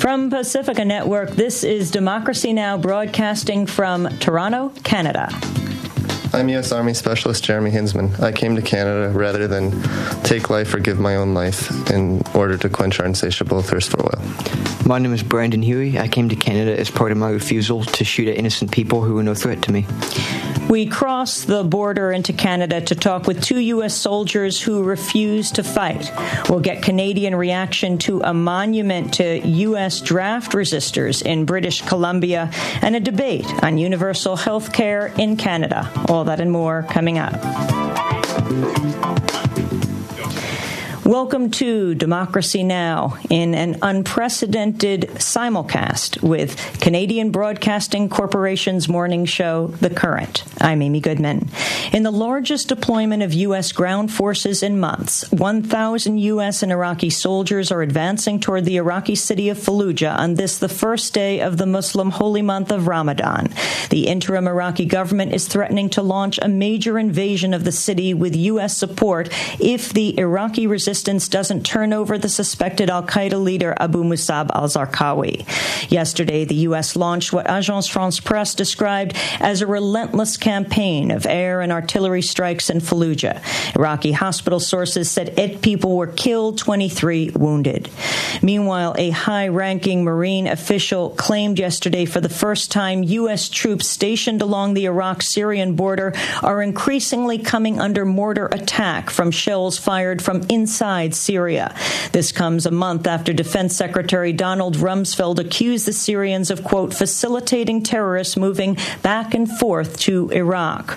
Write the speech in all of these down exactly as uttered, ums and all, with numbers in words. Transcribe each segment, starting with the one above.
From Pacifica Network, this is Democracy Now! Broadcasting from Toronto, Canada. I'm U S Army Specialist Jeremy Hinsman. I came to Canada rather than take life or give my own life in order to quench our insatiable thirst for oil. My name is Brandon Huey. I came to Canada as part of my refusal to shoot at innocent people who were no threat to me. We crossed the border into Canada to talk with two U S soldiers who refused to fight. We'll get Canadian reaction to a monument to U S draft resistors in British Columbia and a debate on universal health care in Canada. All that and more coming up. Welcome to Democracy Now! In an unprecedented simulcast with Canadian Broadcasting Corporation's morning show, The Current. I'm Amy Goodman. In the largest deployment of U S ground forces in months, one thousand U S and Iraqi soldiers are advancing toward the Iraqi city of Fallujah on this, the first day of the Muslim holy month of Ramadan. The interim Iraqi government is threatening to launch a major invasion of the city with U S support if the Iraqi resistance doesn't turn over the suspected al-Qaeda leader Abu Musab al-Zarqawi. Yesterday, the U S launched what Agence France-Presse described as a relentless campaign of air and artillery strikes in Fallujah. Iraqi hospital sources said eight people were killed, twenty-three wounded. Meanwhile, a high-ranking Marine official claimed yesterday for the first time U S troops stationed along the Iraq-Syrian border are increasingly coming under mortar attack from shells fired from inside Syria. This comes a month after Defense Secretary Donald Rumsfeld accused the Syrians of, quote, facilitating terrorists moving back and forth to Iraq.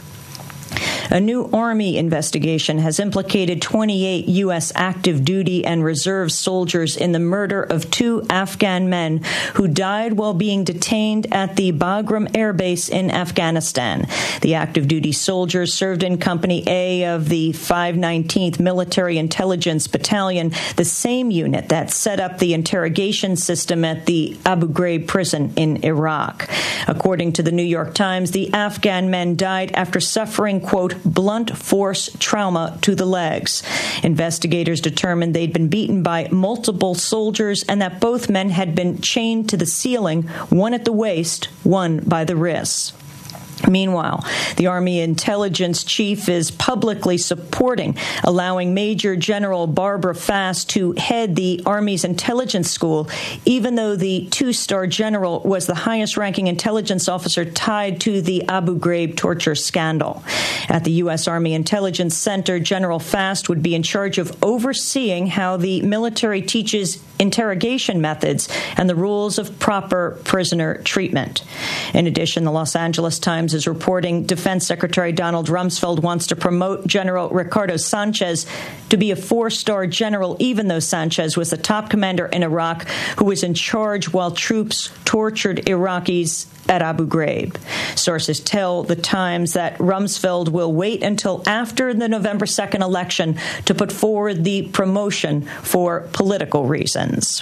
A new Army investigation has implicated twenty-eight U S active duty and reserve soldiers in the murder of two Afghan men who died while being detained at the Bagram Air Base in Afghanistan. The active duty soldiers served in Company A of the five nineteenth Military Intelligence Battalion, the same unit that set up the interrogation system at the Abu Ghraib prison in Iraq. According to the New York Times, the Afghan men died after suffering, quote, blunt force trauma to the legs. Investigators determined they'd been beaten by multiple soldiers and that both men had been chained to the ceiling, one at the waist, one by the wrists. Meanwhile, the Army intelligence chief is publicly supporting allowing Major General Barbara Fast to head the Army's intelligence school, even though the two-star general was the highest-ranking intelligence officer tied to the Abu Ghraib torture scandal. At the U S. Army Intelligence Center, General Fast would be in charge of overseeing how the military teaches interrogation methods and the rules of proper prisoner treatment. In addition, the Los Angeles Times is reporting Defense Secretary Donald Rumsfeld wants to promote General Ricardo Sanchez to be a four-star general, even though Sanchez was the top commander in Iraq who was in charge while troops tortured Iraqis at Abu Ghraib. Sources tell the Times that Rumsfeld will wait until after the November second election to put forward the promotion for political reasons.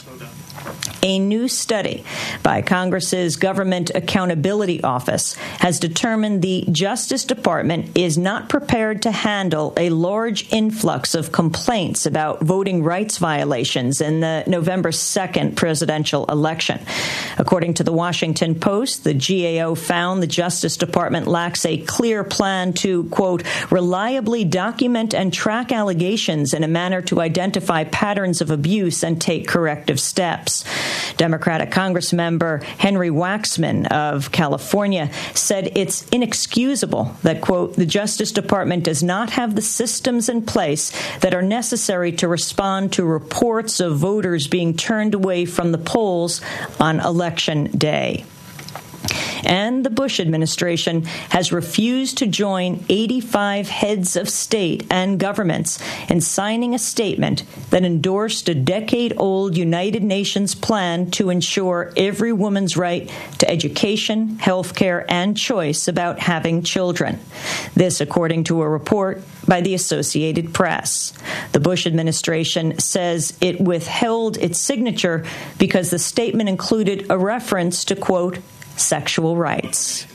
A new study by Congress's Government Accountability Office has determined the Justice Department is not prepared to handle a large influx of complaints about voting rights violations in the November second presidential election. According to the Washington Post, the G A O found the Justice Department lacks a clear plan to, quote, reliably document and track allegations in a manner to identify patterns of abuse and take corrective steps. Democratic Congress member Henry Waxman of California said it's inexcusable that, quote, the Justice Department does not have the systems in place that are necessary to respond to reports of voters being turned away from the polls on Election Day. And the Bush administration has refused to join eighty-five heads of state and governments in signing a statement that endorsed a decade-old United Nations plan to ensure every woman's right to education, health care, and choice about having children. This, according to a report by the Associated Press. The Bush administration says it withheld its signature because the statement included a reference to, quote, sexual rights.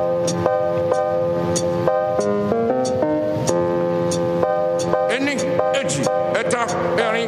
Ending Edgy, Eta, Ernie.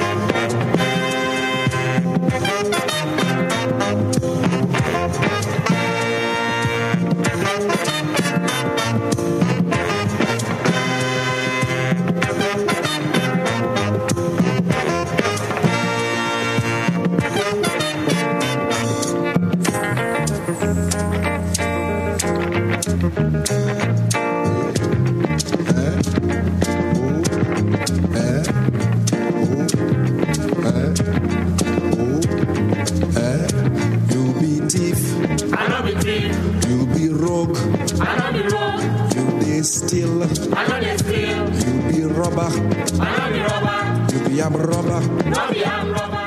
Steal. I know they steal. You be robber. I know the robber. You be a robber. No be a robber.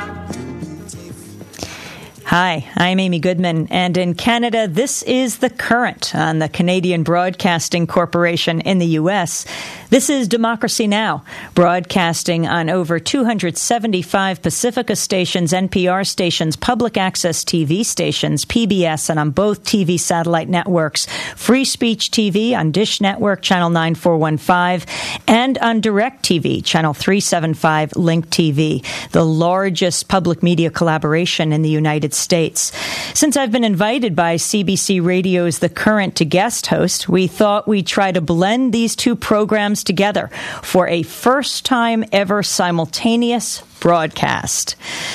Hi, I'm Amy Goodman, and in Canada, this is The Current on the Canadian Broadcasting Corporation in the U S. This is Democracy Now!, broadcasting on over two hundred seventy-five Pacifica stations, N P R stations, public access T V stations, P B S, and on both T V satellite networks, Free Speech T V on Dish Network, Channel nine four one five, and on DirecTV, Channel three seventy-five, Link T V, the largest public media collaboration in the United States. Since I've been invited by C B C Radio's The Current to guest host, we thought we'd try to blend these two programs together for a first-time ever simultaneous broadcast.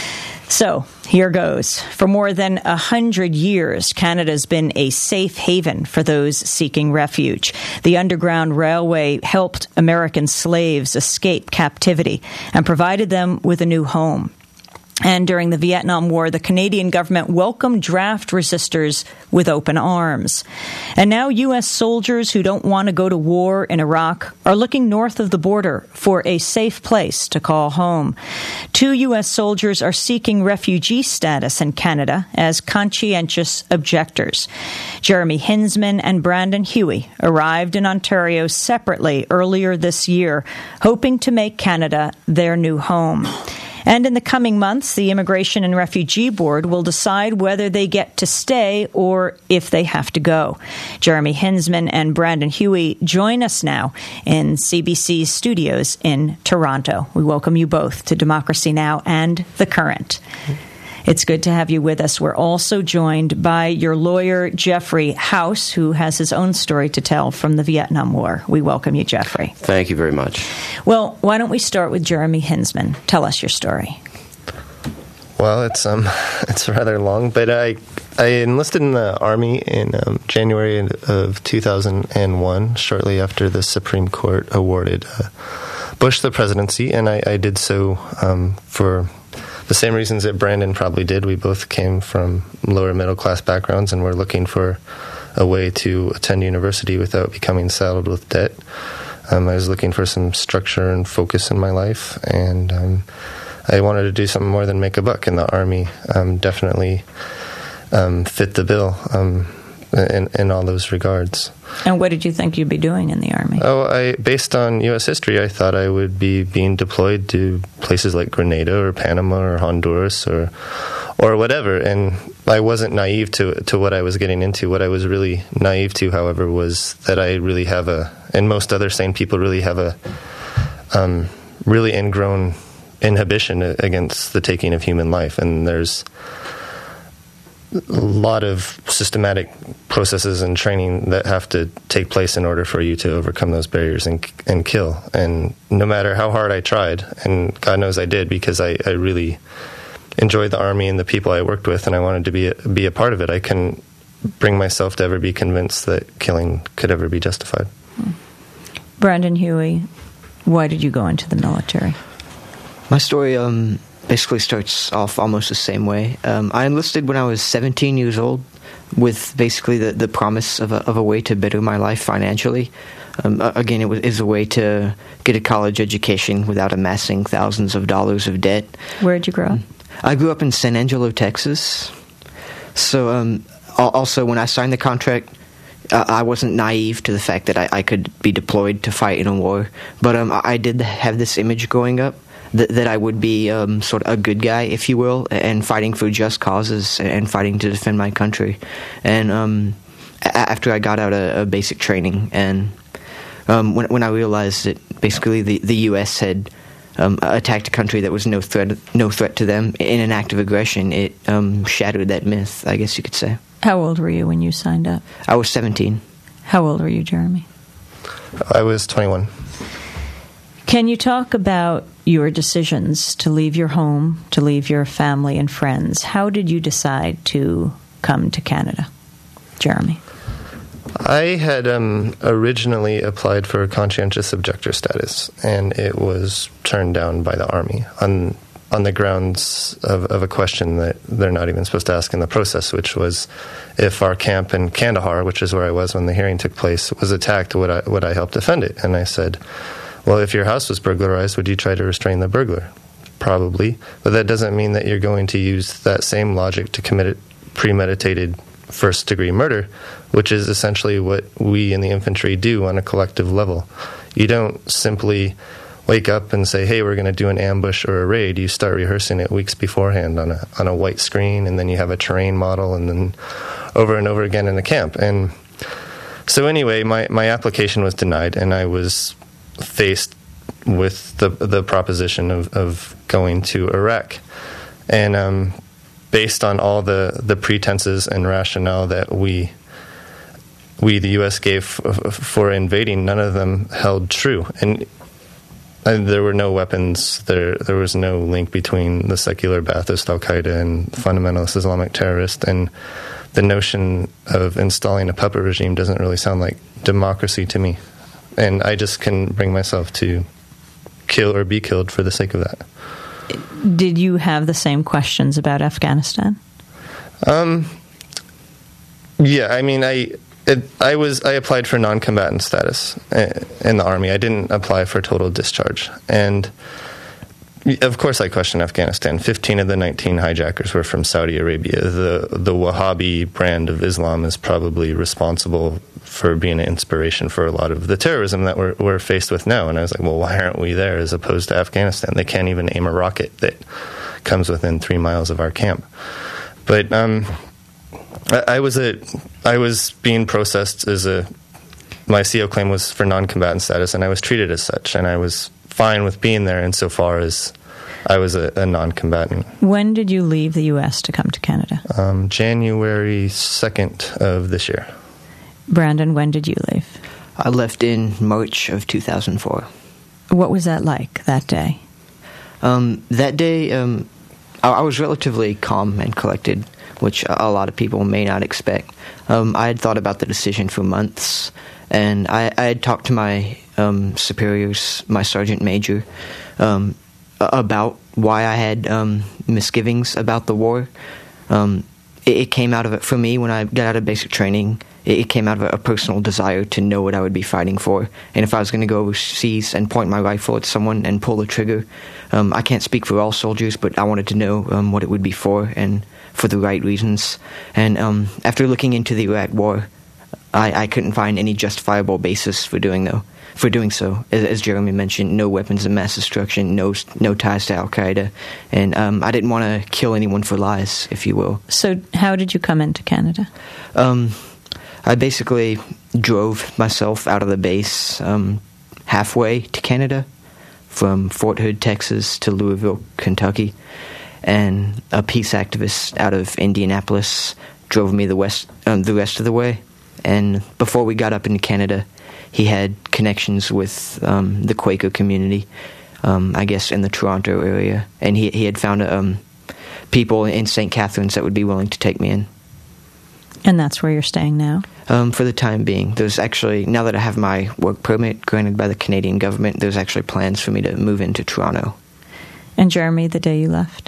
So, here goes. For more than a hundred years, Canada's been a safe haven for those seeking refuge. The Underground Railway helped American slaves escape captivity and provided them with a new home. And during the Vietnam War, the Canadian government welcomed draft resistors with open arms. And now U S soldiers who don't want to go to war in Iraq are looking north of the border for a safe place to call home. Two U S soldiers are seeking refugee status in Canada as conscientious objectors. Jeremy Hinsman and Brandon Huey arrived in Ontario separately earlier this year, hoping to make Canada their new home. And in the coming months, the Immigration and Refugee Board will decide whether they get to stay or if they have to go. Jeremy Hinsman and Brandon Huey join us now in C B C's studios in Toronto. We welcome you both to Democracy Now! And The Current. It's good to have you with us. We're also joined by your lawyer, Jeffrey House, who has his own story to tell from the Vietnam War. We welcome you, Jeffrey. Thank you very much. Well, why don't we start with Jeremy Hinsman? Tell us your story. Well, it's um, it's rather long, but I I enlisted in the Army in um, January of two thousand one, shortly after the Supreme Court awarded uh, Bush the presidency, and I, I did so um, for the same reasons that Brandon probably did. We both came from lower middle class backgrounds and were looking for a way to attend university without becoming saddled with debt. Um, I was looking for some structure and focus in my life, and um, I wanted to do something more than make a buck, and the Army um, definitely um, fit the bill um, in, in all those regards. And what did you think you'd be doing in the Army? Oh, I based on U S history, I thought I would be being deployed to places like Grenada or Panama or Honduras or or whatever. And I wasn't naive to to what I was getting into. What I was really naive to, however, was that I really have a, and most other sane people really have a um, really ingrown inhibition against the taking of human life. And there's a lot of systematic processes and training that have to take place in order for you to overcome those barriers and and kill. And no matter how hard I tried, and God knows I did, because I, I really enjoyed the Army and the people I worked with, and I wanted to be a, be a part of it, I couldn't bring myself to ever be convinced that killing could ever be justified. Hmm. Brandon Huey, why did you go into the military? My story um, basically starts off almost the same way. Um, I enlisted when I was seventeen years old with basically the, the promise of a, of a way to better my life financially. Um, again, it was is a way to get a college education without amassing thousands of dollars of debt. Where did you grow up? I grew up in San Angelo, Texas. So um, also, when I signed the contract, uh, I wasn't naive to the fact that I, I could be deployed to fight in a war. But um, I did have this image growing up that, that I would be um, sort of a good guy, if you will, and fighting for just causes and fighting to defend my country. And um, a- after I got out of, of basic training, and um, when, when I realized that basically the, the U S had um, attacked a country that was no threat no threat to them in an act of aggression. It um, shattered that myth, I guess you could say. How old were you when you signed up? I was seventeen. How old were you, Jeremy? I was twenty-one. Can you talk about your decisions to leave your home, to leave your family and friends? How did you decide to come to Canada, Jeremy? I had um, originally applied for conscientious objector status, and it was turned down by the Army on on the grounds of, of a question that they're not even supposed to ask in the process, which was if our camp in Kandahar, which is where I was when the hearing took place, was attacked, would I, would I help defend it? And I said, well, if your house was burglarized, would you try to restrain the burglar? Probably. But that doesn't mean that you're going to use that same logic to commit a premeditated first-degree murder, which is essentially what we in the infantry do on a collective level. You don't simply wake up and say, hey, we're going to do an ambush or a raid. You start rehearsing it weeks beforehand on a on a white screen, and then you have a terrain model, and then over and over again in the camp. And so anyway, my, my application was denied, and I was faced with the the proposition of, of going to Iraq. And um, based on all the, the pretenses and rationale that we we the U S gave f- for invading, none of them held true. And And there were no weapons. There there was no link between the secular Ba'athist Al-Qaeda and fundamentalist Islamic terrorist. And the notion of installing a puppet regime doesn't really sound like democracy to me. And I just couldn't bring myself to kill or be killed for the sake of that. Did you have the same questions about Afghanistan? Um. Yeah, I mean, I... It, I was. I applied for non-combatant status in the Army. I didn't apply for total discharge. And, of course, I questioned Afghanistan. Fifteen of the nineteen hijackers were from Saudi Arabia. The the Wahhabi brand of Islam is probably responsible for being an inspiration for a lot of the terrorism that we're, we're faced with now. And I was like, well, why aren't we there as opposed to Afghanistan? They can't even aim a rocket that comes within three miles of our camp. But... um I was a, I was being processed as a, my C O claim was for non-combatant status, and I was treated as such, and I was fine with being there insofar as I was a, a non-combatant. When did you leave the U S to come to Canada? Um, January second of this year. Brandon, when did you leave? I left in March of two thousand four. What was that like, that day? Um, that day, um, I, I was relatively calm and collected, which a lot of people may not expect. Um, I had thought about the decision for months, and I, I had talked to my um, superiors, my sergeant major, um, about why I had um, misgivings about the war. Um, it, it came out of it, for me, when I got out of basic training, it, it came out of a, a personal desire to know what I would be fighting for. And if I was going to go overseas and point my rifle at someone and pull the trigger, um, I can't speak for all soldiers, but I wanted to know um, what it would be for, and for the right reasons. And um, after looking into the Iraq War, I, I couldn't find any justifiable basis for doing though. For doing so, as, as Jeremy mentioned, no weapons of mass destruction, no no ties to Al Qaeda, and um, I didn't want to kill anyone for lies, if you will. So, how did you come into Canada? Um, I basically drove myself out of the base um, halfway to Canada, from Fort Hood, Texas, to Louisville, Kentucky. And a peace activist out of Indianapolis drove me the west, um, the rest of the way. And before we got up into Canada, he had connections with um, the Quaker community, um, I guess in the Toronto area. And he he had found um, people in Saint Catharines that would be willing to take me in. And that's where you're staying now? Um, for the time being. There's actually, now that I have my work permit granted by the Canadian government, there's actually plans for me to move into Toronto. And Jeremy, the day you left?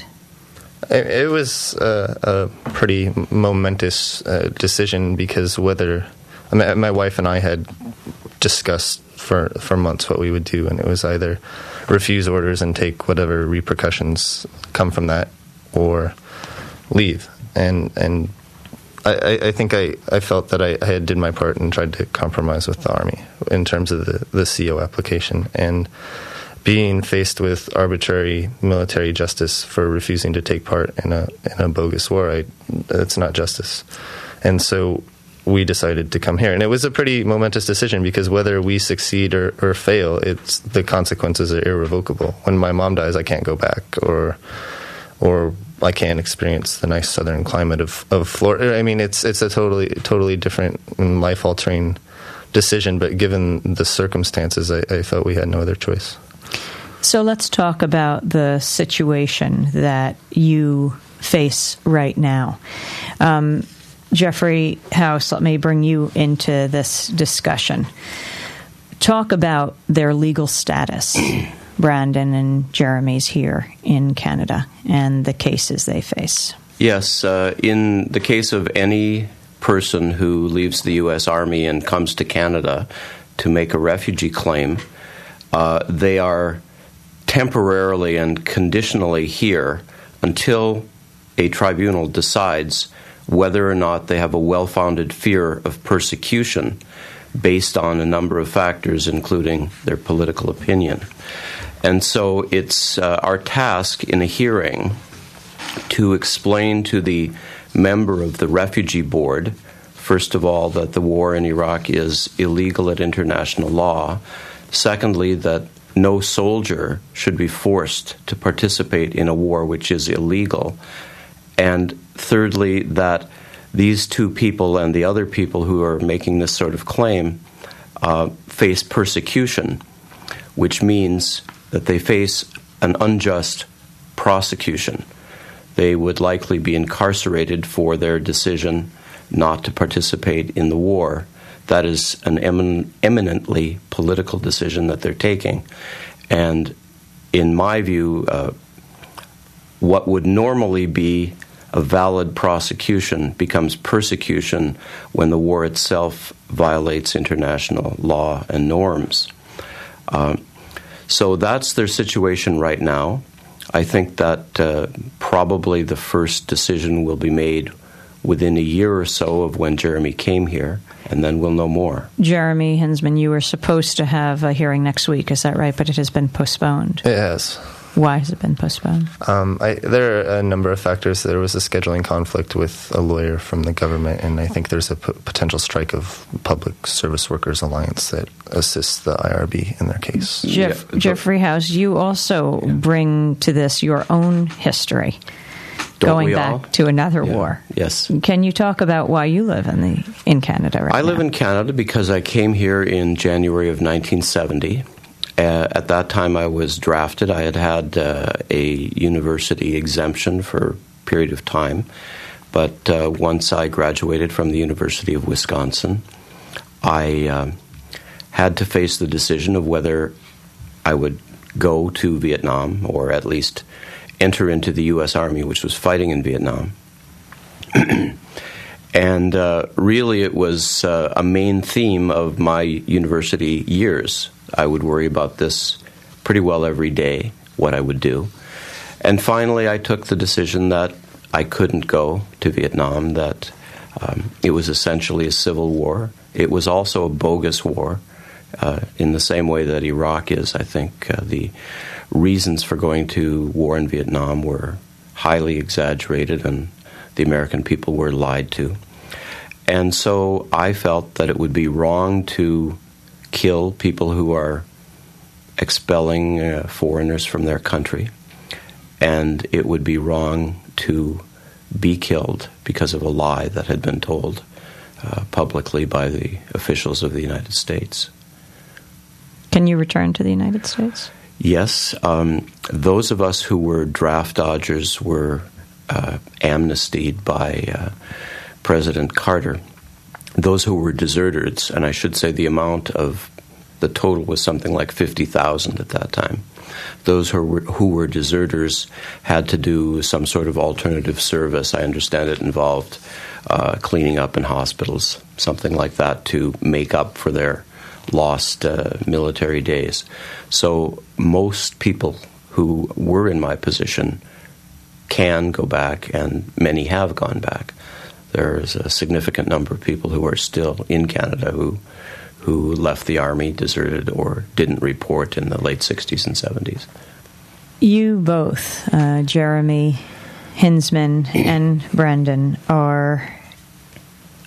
It was a, a pretty momentous uh, decision because whether I mean, my wife and I had discussed for for months what we would do, and it was either refuse orders and take whatever repercussions come from that, or leave. And and I, I think I, I felt that I, I had did my part and tried to compromise with the Army in terms of the, the C O application. And being faced with arbitrary military justice for refusing to take part in a in a bogus war, I, it's not justice. And so we decided to come here. And it was a pretty momentous decision because whether we succeed or, or fail, it's the consequences are irrevocable. When my mom dies, I can't go back, or or I can't experience the nice southern climate of, of Florida. I mean, it's it's a totally totally different and life-altering decision, but given the circumstances, I, I felt we had no other choice. So let's talk about the situation that you face right now. Um, Jeffrey House, let me bring you into this discussion. Talk about their legal status, Brandon and Jeremy's here in Canada, and the cases they face. Yes, uh, in the case of any person who leaves the U S Army and comes to Canada to make a refugee claim, uh, they are temporarily and conditionally here until a tribunal decides whether or not they have a well-founded fear of persecution based on a number of factors, including their political opinion. And so it's uh, our task in a hearing to explain to the member of the Refugee Board, first of all, that the war in Iraq is illegal at international law. Secondly, that no soldier should be forced to participate in a war which is illegal. And thirdly, that these two people and the other people who are making this sort of claim uh, face persecution, which means that they face an unjust prosecution. They would likely be incarcerated for their decision not to participate in the war. That is an emin- eminently political decision that they're taking. And in my view, uh, what would normally be a valid prosecution becomes persecution when the war itself violates international law and norms. Uh, so that's their situation right now. I think that uh, probably the first decision will be made within a year or so of when Jeremy came here, and then we'll know more. Jeremy Hinsman, you were supposed to have a hearing next week, is that right? But it has been postponed. It has. Why has it been postponed? Um, I, there are a number of factors. There was a scheduling conflict with a lawyer from the government, and I think there's a p- potential strike of Public Service Workers Alliance that assists the I R B in their case. Jeff, Yeah. Jeffrey House, you also yeah. bring to this your own history, Don't going we back all? to another Yeah. war. Yes. Can you talk about why you live in the in Canada right I now? live in Canada because I came here in January of nineteen seventy. Uh, at that time, I was drafted. I had had uh, a university exemption for a period of time. But uh, once I graduated from the University of Wisconsin, I uh, had to face the decision of whether I would go to Vietnam or at least enter into the U S Army, which was fighting in Vietnam. And uh, really, it was uh, a main theme of my university years. I would worry about this pretty well every day, what I would do. And finally, I took the decision that I couldn't go to Vietnam, that um, it was essentially a civil war. It was also a bogus war, uh, in the same way that Iraq is. I think uh, the reasons for going to war in Vietnam were highly exaggerated, and the American people were lied to. And so I felt that it would be wrong to kill people who are expelling uh, foreigners from their country, and it would be wrong to be killed because of a lie that had been told uh, publicly by the officials of the United States. Can you return to the United States? Yes. Um, those of us who were draft dodgers were uh, amnestied by uh, President Carter. Those who were deserters, and I should say the amount of the total was something like fifty thousand at that time. Those who were, who were deserters had to do some sort of alternative service. I understand it involved uh, cleaning up in hospitals, something like that, to make up for their lost uh, military days. So most people who were in my position can go back, and many have gone back. There's a significant number of people who are still in Canada who who left the Army, deserted, or didn't report in the late sixties and seventies. You both, uh, Jeremy Hinsman and Brandon, are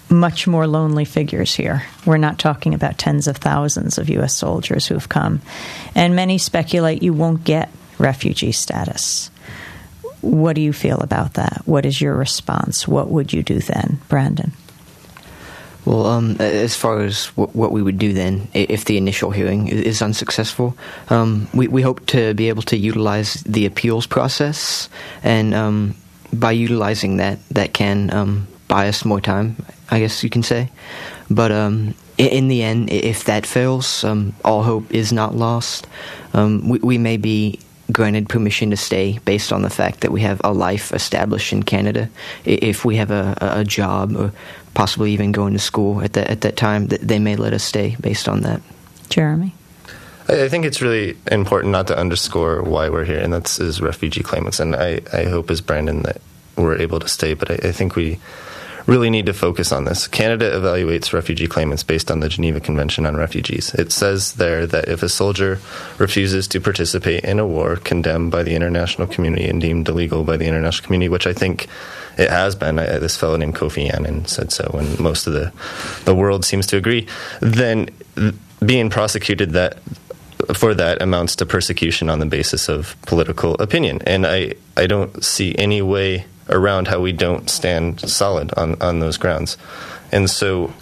much more lonely figures here. We're not talking about tens of thousands of U S soldiers who've come. And many speculate you won't get refugee status. What do you feel about that? What is your response? What would you do then, Brandon? Well, um, as far as w- what we would do then, if the initial hearing is unsuccessful, um, we, we hope to be able to utilize the appeals process, and um, by utilizing that, that can um, buy us more time, I guess you can say. But um, in the end, if that fails, um, all hope is not lost. Um, we, we may be granted permission to stay based on the fact that we have a life established in Canada. If we have a, a job or possibly even going to school at that at that time, they may let us stay based on that. Jeremy? I think it's really important not to underscore why we're here, and that's as refugee claimants. And I, I hope, as Brandon, that we're able to stay, but I, I think we really need to focus on this. Canada evaluates refugee claimants based on the Geneva Convention on Refugees. It says there that if a soldier refuses to participate in a war condemned by the international community and deemed illegal by the international community, which I think it has been, I, this fellow named Kofi Annan said so, and most of the, the world seems to agree, then being prosecuted that for that amounts to persecution on the basis of political opinion. And I, I don't see any way around how we don't stand solid on, on those grounds. And so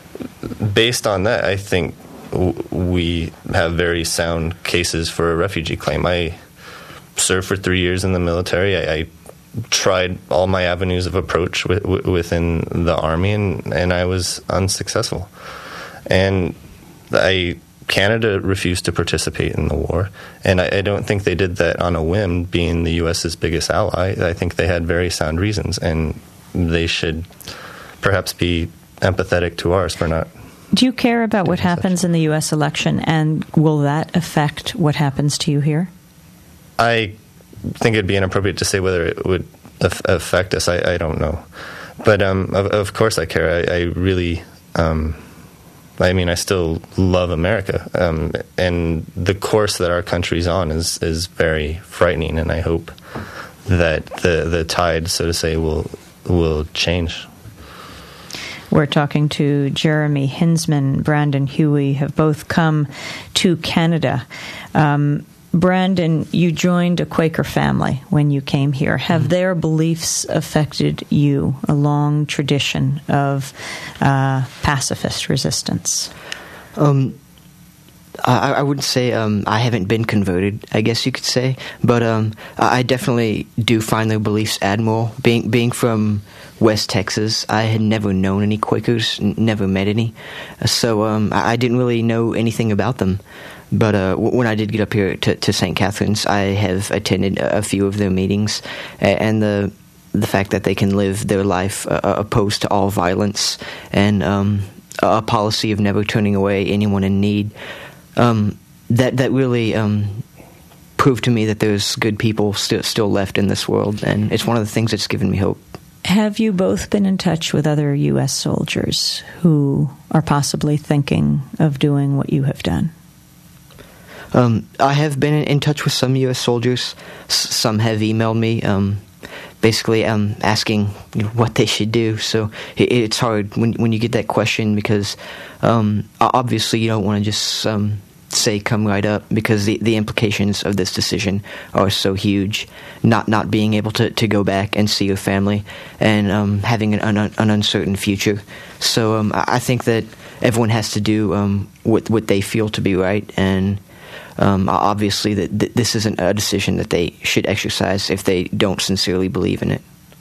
based on that, I think w- we have very sound cases for a refugee claim. I served for three years in the military. I, I tried all my avenues of approach w- w- within the Army, and, and I was unsuccessful. And I... Canada refused to participate in the war, and I, I don't think they did that on a whim, being the U S's biggest ally. I think they had very sound reasons, and they should perhaps be empathetic to ours for not. Do you care about what happens in the U S election, and will that affect what happens to you here? I think it'd be inappropriate to say whether it would af- affect us. I, I don't know. But um, of, of course I care. I, I really... Um, I mean, I still love America, um, and the course that our country's on is, is very frightening, and I hope that the, the tide, so to say, will will change. We're talking to Jeremy Hinsman, Brandon Huey, have both come to Canada. Um, Brandon, you joined a Quaker family when you came here. Have mm-hmm. their beliefs affected you, a long tradition of uh, pacifist resistance? Um, I, I would say um, I haven't been converted, I guess you could say, but um, I definitely do find their beliefs admirable. Being being from West Texas, I had never known any Quakers, n- never met any, so um, I, I didn't really know anything about them. But uh, w- when I did get up here to, to Saint Catharines, I have attended a, a few of their meetings, and the the fact that they can live their life uh, opposed to all violence, and um, a policy of never turning away anyone in need, um, that that really um, proved to me that there's good people still still left in this world, and it's one of the things that's given me hope. Have you both been in touch with other U S soldiers who are possibly thinking of doing what you have done? Um, I have been in touch with some U S soldiers. S- some have emailed me, um, basically um, asking you know, what they should do. So it, it's hard when when you get that question, because um, obviously you don't want to just um, say come right up, because the, the implications of this decision are so huge. Not not being able to, to go back and see your family, and um, having an, an, an uncertain future. So um, I think that everyone has to do um, what what they feel to be right, and Um, obviously, that th- this isn't a decision that they should exercise if they don't sincerely believe in it.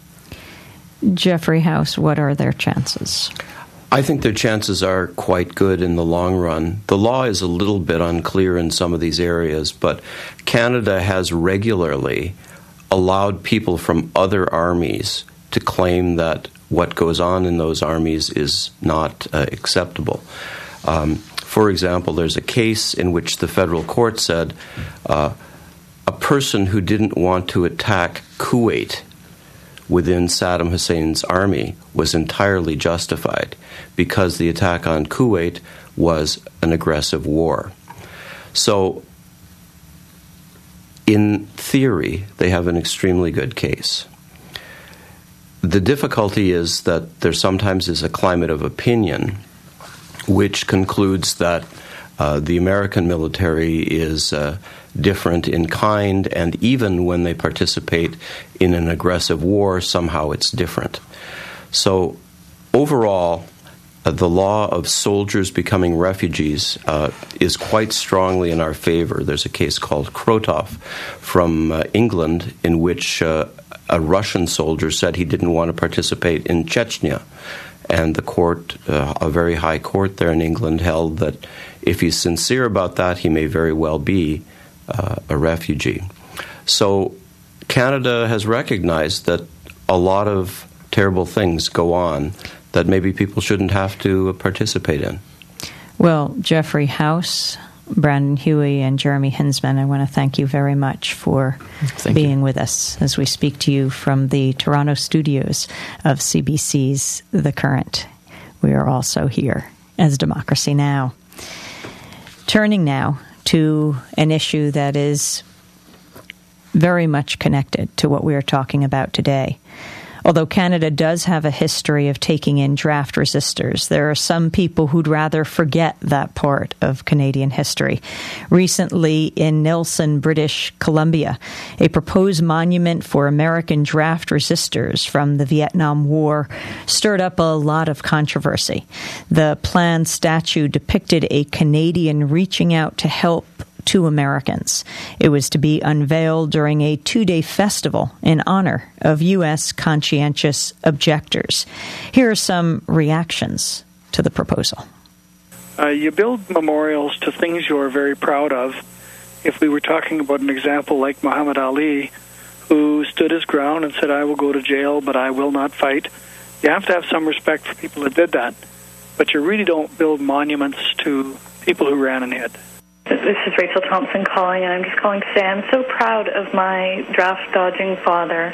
Jeffrey House, what are their chances? I think their chances are quite good in the long run. The law is a little bit unclear in some of these areas, but Canada has regularly allowed people from other armies to claim that what goes on in those armies is not uh, acceptable. Um, For example, there's a case in which the federal court said uh, a person who didn't want to attack Kuwait within Saddam Hussein's army was entirely justified, because the attack on Kuwait was an aggressive war. So, in theory, they have an extremely good case. the difficulty is that there sometimes is a climate of opinion which concludes that uh, the American military is uh, different in kind, and even when they participate in an aggressive war, somehow it's different. So overall, uh, the law of soldiers becoming refugees uh, is quite strongly in our favor. There's a case called Krotov from uh, England in which uh, a Russian soldier said he didn't want to participate in Chechnya. And the court, uh, a very high court there in England, held that if he's sincere about that, he may very well be uh, a refugee. So Canada has recognized that a lot of terrible things go on that maybe people shouldn't have to participate in. Well, Jeffrey House, Brandon Huey, and Jeremy Hinsman, I want to thank you very much for thank being you. with us as we speak to you from the Toronto studios of C B C's The Current. We are also here as Democracy Now! Turning now to an issue that is very much connected to what we are talking about today. Although Canada does have a history of taking in draft resistors, there are some people who'd rather forget that part of Canadian history. Recently, in Nelson, British Columbia, a proposed monument for American draft resistors from the Vietnam War stirred up a lot of controversy. The planned statue depicted a Canadian reaching out to help two Americans. It was to be unveiled during a two-day festival in honor of U S conscientious objectors. Here are some reactions to the proposal. Uh, you build memorials to things you are very proud of. If we were talking about an example like Muhammad Ali, who stood his ground and said, I will go to jail, but I will not fight, you have to have some respect for people that did that. But you really don't build monuments to people who ran and hid. This is Rachel Thompson calling, and I'm just calling to say I'm so proud of my draft-dodging father.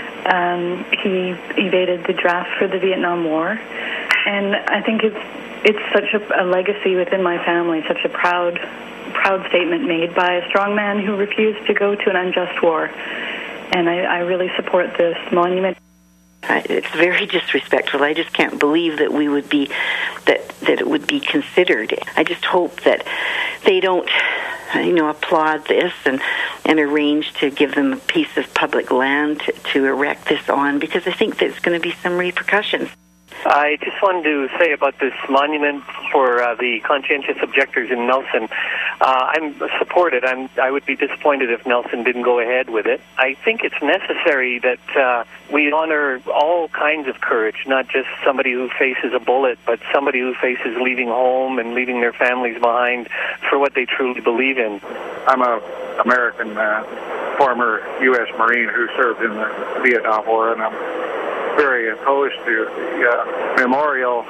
Um, he evaded the draft for the Vietnam War, and I think it's it's such a, a legacy within my family, such a proud, proud statement made by a strong man who refused to go to an unjust war. And I, I really support this monument. It's very disrespectful. I just can't believe that we would be, that that it would be considered. I just hope that they don't, you know, applaud this and, and arrange to give them a piece of public land to, to erect this on, because I think there's going to be some repercussions. I just wanted to say about this monument for uh, the conscientious objectors in Nelson. Uh, I'm supported. I'm, I would be disappointed if Nelson didn't go ahead with it. I think it's necessary that uh, we honor all kinds of courage, not just somebody who faces a bullet, but somebody who faces leaving home and leaving their families behind for what they truly believe in. I'm a American uh, former U S Marine who served in the Vietnam War, and I'm very opposed to the uh, memorial.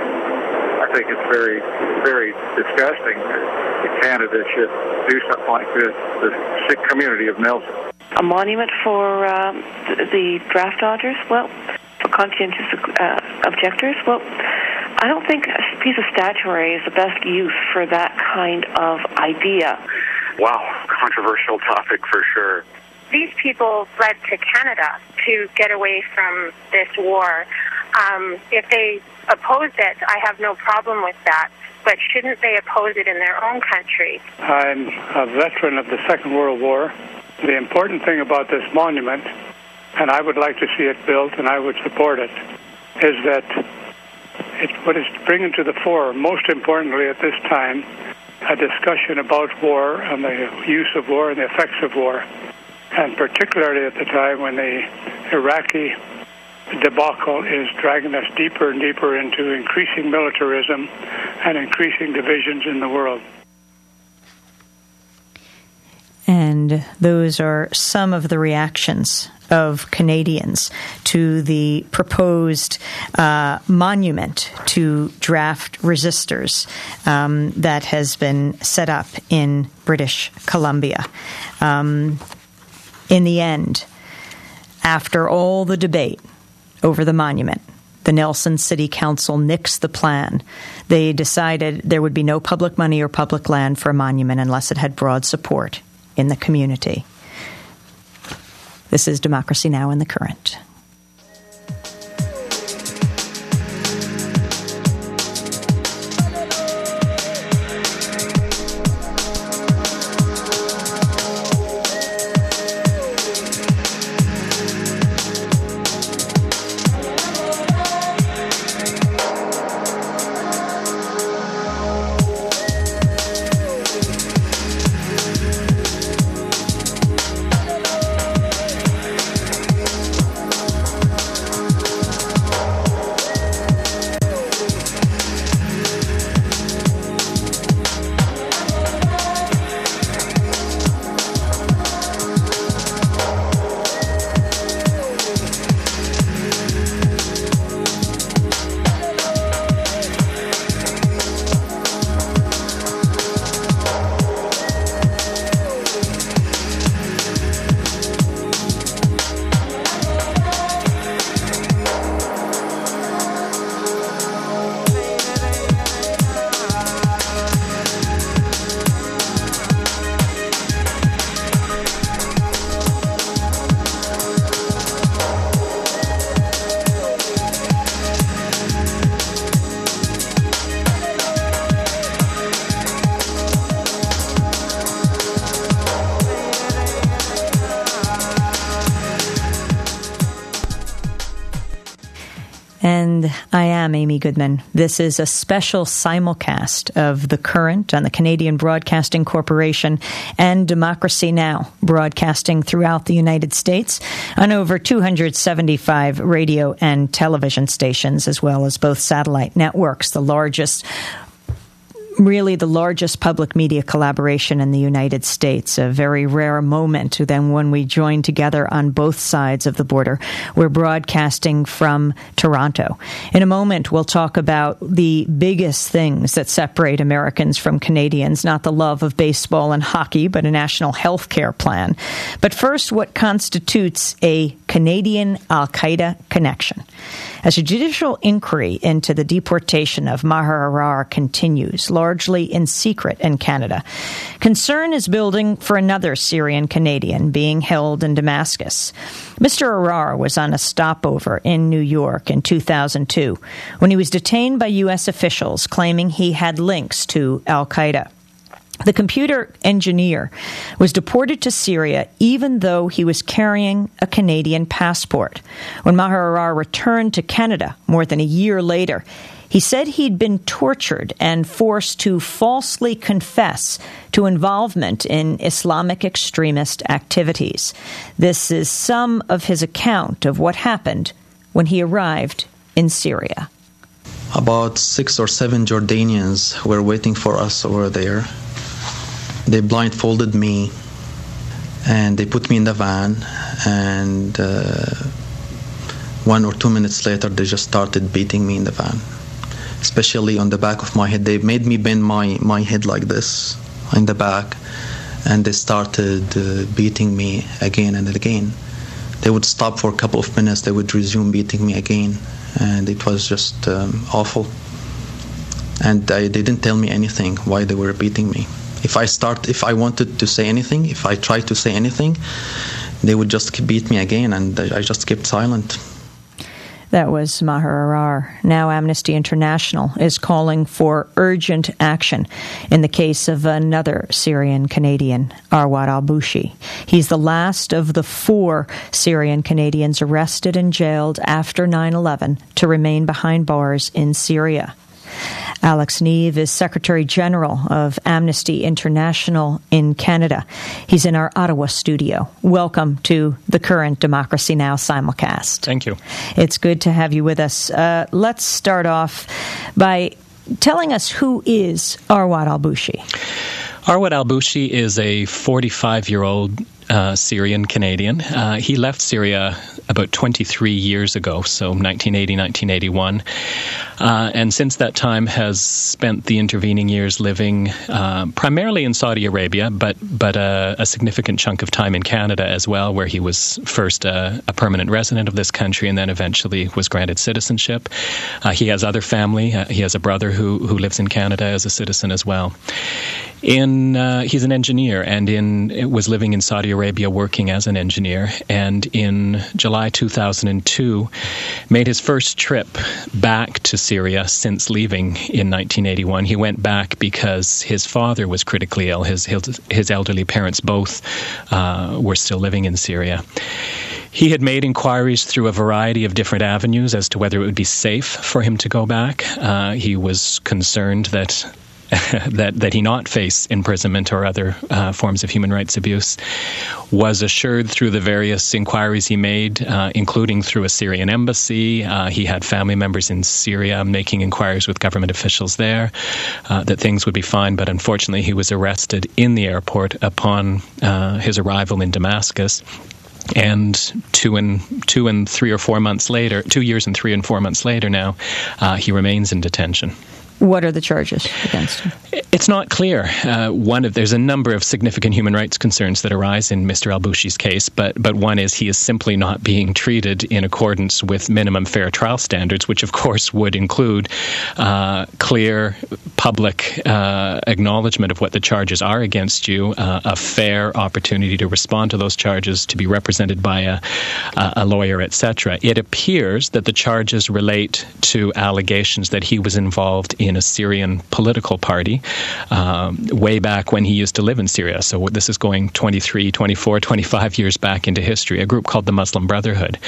I think it's very, very disgusting that Canada should do something like this, the sick community of Nelson. A monument for uh, the, the draft dodgers? Well, for conscientious uh, objectors? Well, I don't think a piece of statuary is the best use for that kind of idea. Wow, controversial topic for sure. These people fled to Canada to get away from this war. Um, if they oppose it, I have no problem with that. But shouldn't they oppose it in their own country? I'm a veteran of the Second World War. The important thing about this monument, and I would like to see it built and I would support it, is that it, what is bringing to the fore, most importantly at this time, a discussion about war and the use of war and the effects of war. And particularly at the time when the Iraqi debacle is dragging us deeper and deeper into increasing militarism and increasing divisions in the world. And those are some of the reactions of Canadians to the proposed uh, monument to draft resistors um, that has been set up in British Columbia. Um, in the end, after all the debate over the monument, the Nelson City Council nixed the plan. They decided there would be no public money or public land for a monument unless it had broad support in the community. This is Democracy Now! In the Current. And I am Amy Goodman. This is a special simulcast of The Current on the Canadian Broadcasting Corporation and Democracy Now!, broadcasting throughout the United States on over two hundred seventy-five radio and television stations, as well as both satellite networks, the largest really the largest public media collaboration in the United States, a very rare moment then when we join together on both sides of the border. We're broadcasting from Toronto. In a moment, we'll talk about the biggest things that separate Americans from Canadians, not the love of baseball and hockey, but a national health care plan. But first, what constitutes a Canadian Al-Qaeda connection? As a judicial inquiry into the deportation of Maher Arar continues, largely in secret in Canada, concern is building for another Syrian Canadian being held in Damascus. Mister Arar was on a stopover in New York in two thousand two when he was detained by U S officials claiming he had links to Al-Qaeda. The computer engineer was deported to Syria even though he was carrying a Canadian passport. When Maher Arar returned to Canada more than a year later, he said he'd been tortured and forced to falsely confess to involvement in Islamic extremist activities. This is some of his account of what happened when he arrived in Syria. About six or seven Jordanians were waiting for us over there. They blindfolded me, and they put me in the van, and uh, one or two minutes later, they just started beating me in the van, especially on the back of my head. They made me bend my, my head like this in the back, and they started uh, beating me again and again. They would stop for a couple of minutes, they would resume beating me again, and it was just um, awful. And I, they didn't tell me anything why they were beating me. If I start, if I wanted to say anything, if I tried to say anything, they would just beat me again, and I just kept silent. That was Maher Arar. Now Amnesty International is calling for urgent action in the case of another Syrian Canadian, Arwad al-Bushi. He's the last of the four Syrian Canadians arrested and jailed after nine eleven to remain behind bars in Syria. Alex Neve is Secretary General of Amnesty International in Canada. He's in our Ottawa studio. Welcome to the Current Democracy Now! Simulcast. Thank you. It's good to have you with us. Uh, let's start off by telling us who is Arwad al-Bushi. Arwad al-Bushi is a forty-five-year-old uh, Syrian Canadian. Uh, he left Syria about twenty-three years ago, so nineteen eighty, nineteen eighty-one. Uh, and since that time has spent the intervening years living uh, primarily in Saudi Arabia, but but uh, a significant chunk of time in Canada as well, where he was first uh, a permanent resident of this country and then eventually was granted citizenship. Uh, he has other family. Uh, he has a brother who, who lives in Canada as a citizen as well. In uh, he's an engineer and in was living in Saudi Arabia working as an engineer, and in July two thousand two made his first trip back to Syria since leaving in nineteen eighty-one. He went back because his father was critically ill. His his, his elderly parents both uh, were still living in Syria. He had made inquiries through a variety of different avenues as to whether it would be safe for him to go back. Uh, he was concerned that that that he not face imprisonment or other uh, forms of human rights abuse, was assured through the various inquiries he made, uh, including through a Syrian embassy. Uh, he had family members in Syria making inquiries with government officials there, uh, that things would be fine, but unfortunately he was arrested in the airport upon uh, his arrival in Damascus. And two and two and three or four months later, two years and three and four months later now, uh, he remains in detention. What are the charges against him? It's not clear. Uh, one of there's a number of significant human rights concerns that arise in Mister al-Bushi's case, but but one is he is simply not being treated in accordance with minimum fair trial standards, which of course would include uh, clear public uh, acknowledgement of what the charges are against you, uh, a fair opportunity to respond to those charges, to be represented by a, a lawyer, et cetera. It appears that the charges relate to allegations that he was involved in in a Syrian political party um, way back when he used to live in Syria. So this is going twenty-three, twenty-four, twenty-five years back into history, a group called the Muslim Brotherhood.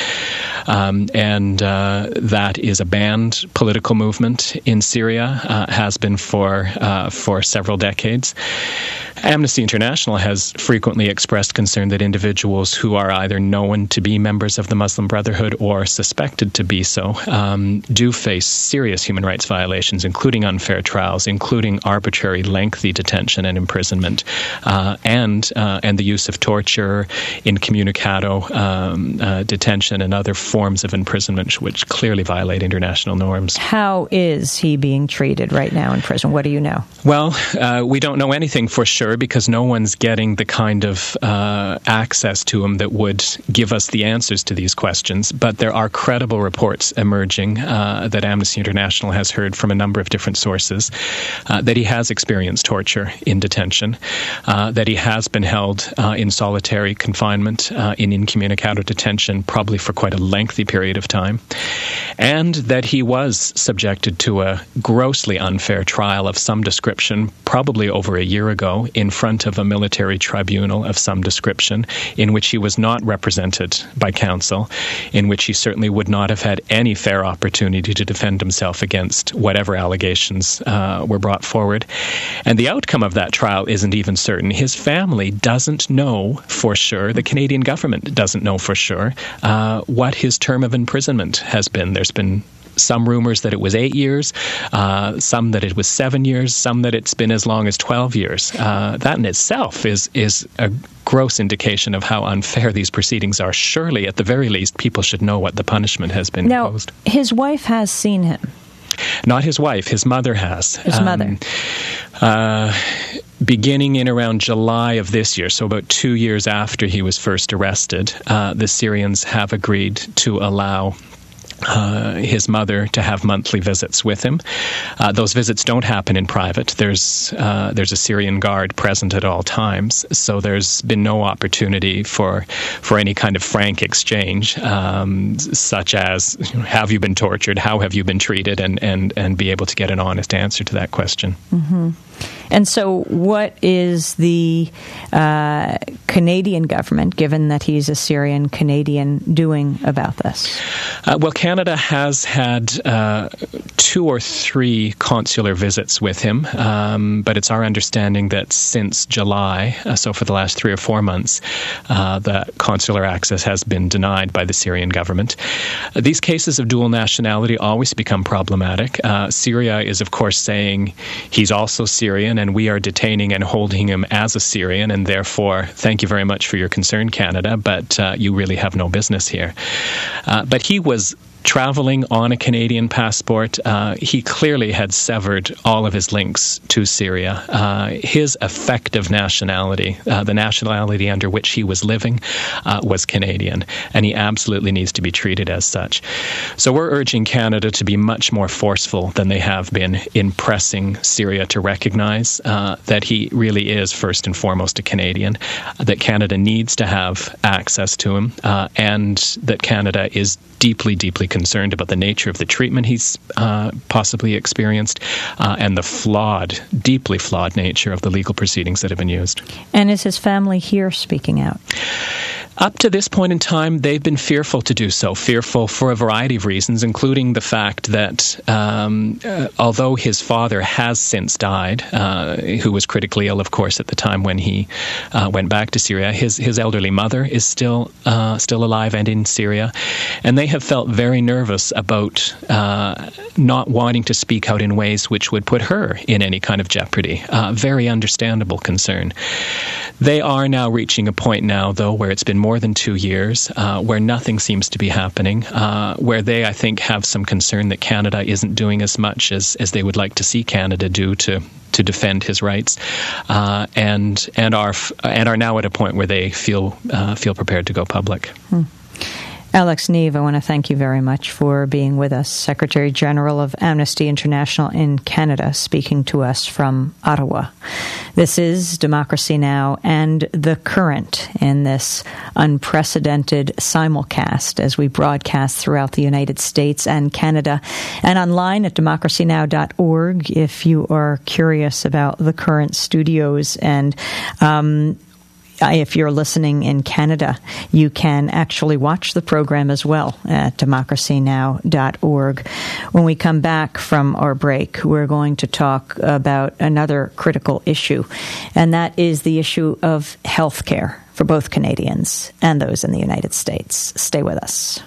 Um, and uh, that is a banned political movement in Syria, uh, has been for uh, for several decades. Amnesty International has frequently expressed concern that individuals who are either known to be members of the Muslim Brotherhood or suspected to be so um, do face serious human rights violations, including unfair trials, including arbitrary, lengthy detention and imprisonment, uh, and uh, and the use of torture, incommunicado um, uh, detention, and other forms of imprisonment which clearly violate international norms. How is he being treated right now in prison? What do you know? Well, uh, we don't know anything for sure, because no one's getting the kind of uh, access to him that would give us the answers to these questions. But there are credible reports emerging uh, that Amnesty International has heard from a number of different sources uh, that he has experienced torture in detention, uh, that he has been held uh, in solitary confinement, uh, in incommunicado detention, probably for quite a lengthy period of time, and that he was subjected to a grossly unfair trial of some description, probably over a year ago, in front of a military tribunal of some description, in which he was not represented by counsel, in which he certainly would not have had any fair opportunity to defend himself against whatever allegations uh, were brought forward. And the outcome of that trial isn't even certain. His family doesn't know for sure, the Canadian government doesn't know for sure, uh, what his term of imprisonment has been. There's been some rumors that it was eight years, uh, some that it was seven years, some that it's been as long as twelve years. Uh, that in itself is is a gross indication of how unfair these proceedings are. Surely, at the very least, people should know what the punishment has been now, imposed. His wife has seen him. Not his wife, his mother has. His um, mother. Uh, beginning in around July of this year, so about two years after he was first arrested, uh, the Syrians have agreed to allow Uh, his mother to have monthly visits with him. Uh, those visits don't happen in private. There's uh, there's a Syrian guard present at all times, so there's been no opportunity for for any kind of frank exchange, um, such as, you know, have you been tortured? How have you been treated? And and and be able to get an honest answer to that question. Mm-hmm. And so what is the uh, Canadian government, given that he's a Syrian Canadian, doing about this? Uh, well, Canada has had uh, two or three consular visits with him, um, but it's our understanding that since July, uh, so for the last three or four months, uh, that consular access has been denied by the Syrian government. Uh, these cases of dual nationality always become problematic. Uh, Syria is, of course, saying he's also Syrian, and we are detaining and holding him as a Syrian, and therefore, thank you very much for your concern, Canada, but uh, you really have no business here. Uh, but he was traveling on a Canadian passport. Uh, he clearly had severed all of his links to Syria. Uh, his effective nationality, uh, the nationality under which he was living, uh, was Canadian, and he absolutely needs to be treated as such. So we're urging Canada to be much more forceful than they have been in pressing Syria to recognize uh, that he really is first and foremost a Canadian, that Canada needs to have access to him, uh, and that Canada is deeply, deeply concerned about the nature of the treatment he's uh, possibly experienced uh, and the flawed, deeply flawed nature of the legal proceedings that have been used. And is his family here speaking out? Up to this point in time, they've been fearful to do so, fearful for a variety of reasons, including the fact that um, uh, although his father has since died, uh, who was critically ill, of course, at the time when he uh, went back to Syria, his, his elderly mother is still uh, still alive and in Syria, and they have felt very nervous about uh, not wanting to speak out in ways which would put her in any kind of jeopardy. Uh, very understandable concern. They are now reaching a point now, though, where it's been more than two years, uh, where nothing seems to be happening, uh, where they, I think, have some concern that Canada isn't doing as much as, as they would like to see Canada do to to defend his rights, uh, and and are and are now at a point where they feel uh, feel prepared to go public. Hmm. Alex Neve, I want to thank you very much for being with us, Secretary General of Amnesty International in Canada, speaking to us from Ottawa. This is Democracy Now! And The Current in this unprecedented simulcast as we broadcast throughout the United States and Canada, and online at democracy now dot org if you are curious about The Current studios. And um if you're listening in Canada, you can actually watch the program as well at democracy now dot org. When we come back from our break, we're going to talk about another critical issue, and that is the issue of health care for both Canadians and those in the United States. Stay with us.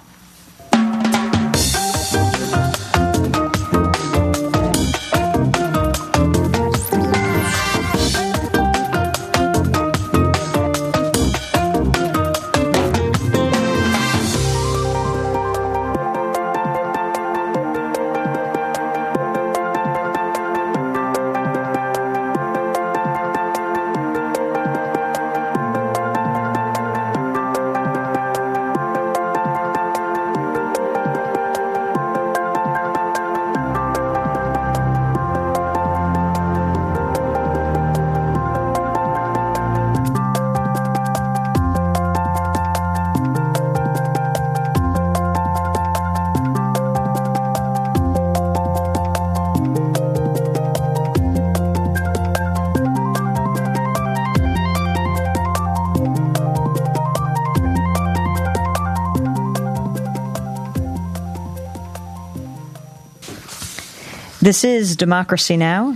This is Democracy Now!,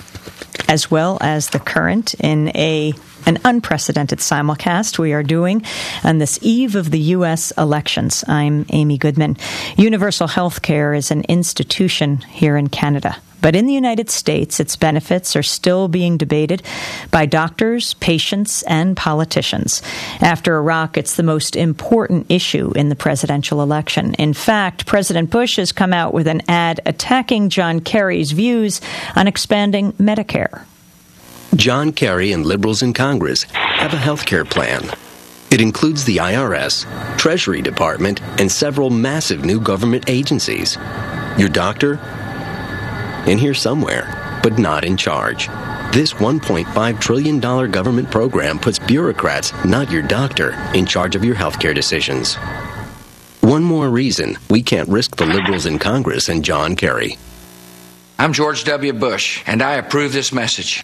as well as The Current, in a an unprecedented simulcast we are doing on this eve of the U S elections. I'm Amy Goodman. Universal health care is an institution here in Canada. But in the United States, its benefits are still being debated by doctors, patients, and politicians. After Iraq, it's the most important issue in the presidential election. In fact, President Bush has come out with an ad attacking John Kerry's views on expanding Medicare. John Kerry and liberals in Congress have a health care plan. It includes the I R S, Treasury Department, and several massive new government agencies. Your doctor? In here somewhere, but not in charge. This one point five trillion dollars government program puts bureaucrats, not your doctor, in charge of your healthcare decisions. One more reason we can't risk the liberals in Congress and John Kerry. I'm George W. Bush, and I approve this message.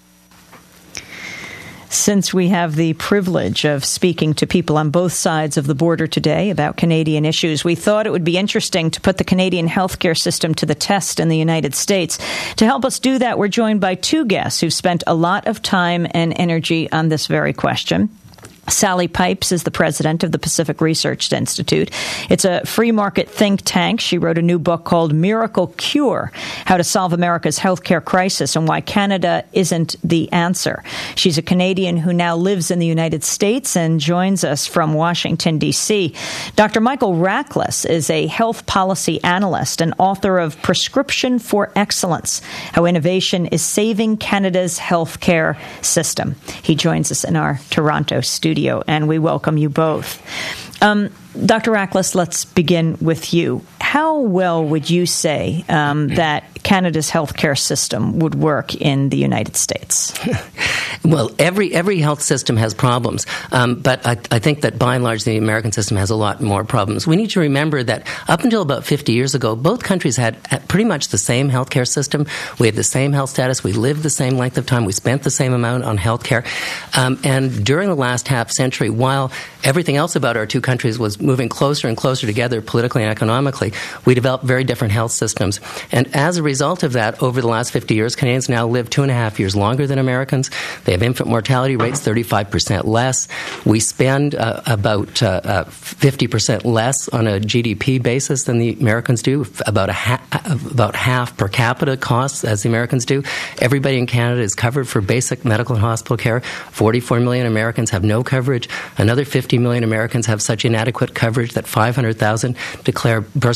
Since we have the privilege of speaking to people on both sides of the border today about Canadian issues, we thought it would be interesting to put the Canadian healthcare system to the test in the United States. To help us do that, we're joined by two guests who've spent a lot of time and energy on this very question. Sally Pipes is the president of the Pacific Research Institute. It's a free market think tank. She wrote a new book called Miracle Cure, How to Solve America's Healthcare Crisis and Why Canada Isn't the Answer. She's a Canadian who now lives in the United States and joins us from Washington, D C. Doctor Michael Rachlis is a health policy analyst and author of Prescription for Excellence, How Innovation is Saving Canada's Healthcare System. He joins us in our Toronto studio. And we welcome you both. Um, Doctor Rachlis, let's begin with you. How well would you say um, that Canada's healthcare system would work in the United States? Well, every every health system has problems, um, but I, I think that by and large the American system has a lot more problems. We need to remember that up until about fifty years ago, both countries had pretty much the same healthcare system. We had the same health status. We lived the same length of time. We spent the same amount on healthcare. Um, and during the last half century, while everything else about our two countries was moving closer and closer together politically and economically, we developed very different health systems. And as a result of that, over the last fifty years, Canadians now live two and a half years longer than Americans. They have infant mortality rates thirty-five percent less. We spend uh, about uh, uh, fifty percent less on a G D P basis than the Americans do, about a ha- about half per capita costs as the Americans do. Everybody in Canada is covered for basic medical and hospital care. forty-four million Americans have no coverage. Another fifty million Americans have such inadequate coverage that five hundred thousand declare personal